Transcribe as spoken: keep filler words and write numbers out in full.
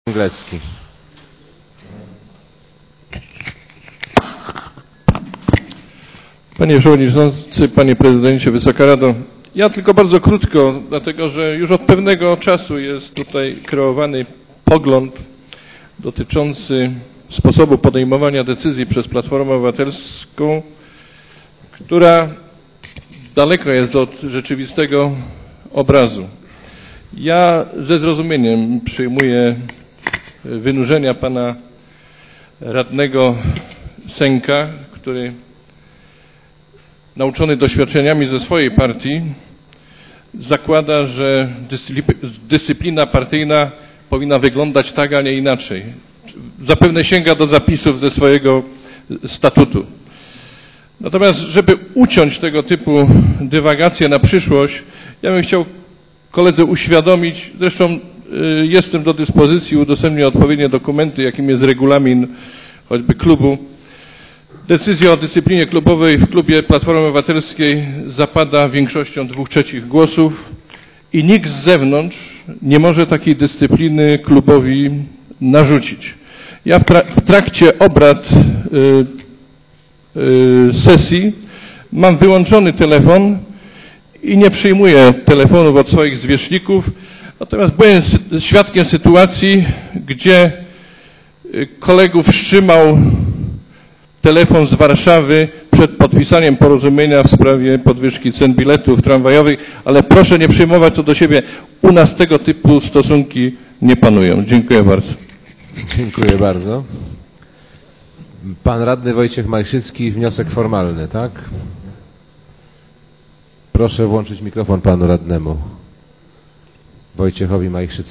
Angielski. Panie Przewodniczący, Panie Prezydencie, Wysoka Rado. Ja tylko bardzo krótko, dlatego że już od pewnego czasu jest tutaj kreowany pogląd dotyczący sposobu podejmowania decyzji przez Platformę Obywatelską, która daleko jest od rzeczywistego obrazu. Ja ze zrozumieniem przyjmuję wynurzenia pana radnego Sęka, który nauczony doświadczeniami ze swojej partii zakłada, że dyscyplina partyjna powinna wyglądać tak, a nie inaczej. Zapewne sięga do zapisów ze swojego statutu. Natomiast, żeby uciąć tego typu dywagacje na przyszłość, ja bym chciał koledze uświadomić, zresztą y, jestem do dyspozycji, udostępnię odpowiednie dokumenty, jakim jest regulamin choćby klubu. Decyzja o dyscyplinie klubowej w klubie Platformy Obywatelskiej zapada większością dwóch trzecich głosów i nikt z zewnątrz nie może takiej dyscypliny klubowi narzucić. Ja w, trak w trakcie obrad y, y, sesji mam wyłączony telefon i nie przyjmuję telefonów od swoich zwierzchników, natomiast byłem świadkiem sytuacji, gdzie kolegów wstrzymał telefon z Warszawy przed podpisaniem porozumienia w sprawie podwyżki cen biletów tramwajowych, ale proszę nie przyjmować to do siebie. U nas tego typu stosunki nie panują. Dziękuję bardzo. Dziękuję bardzo. Pan radny Wojciech Majchrzycki, wniosek formalny, tak? Proszę włączyć mikrofon panu radnemu Wojciechowi Majchrzyckiemu.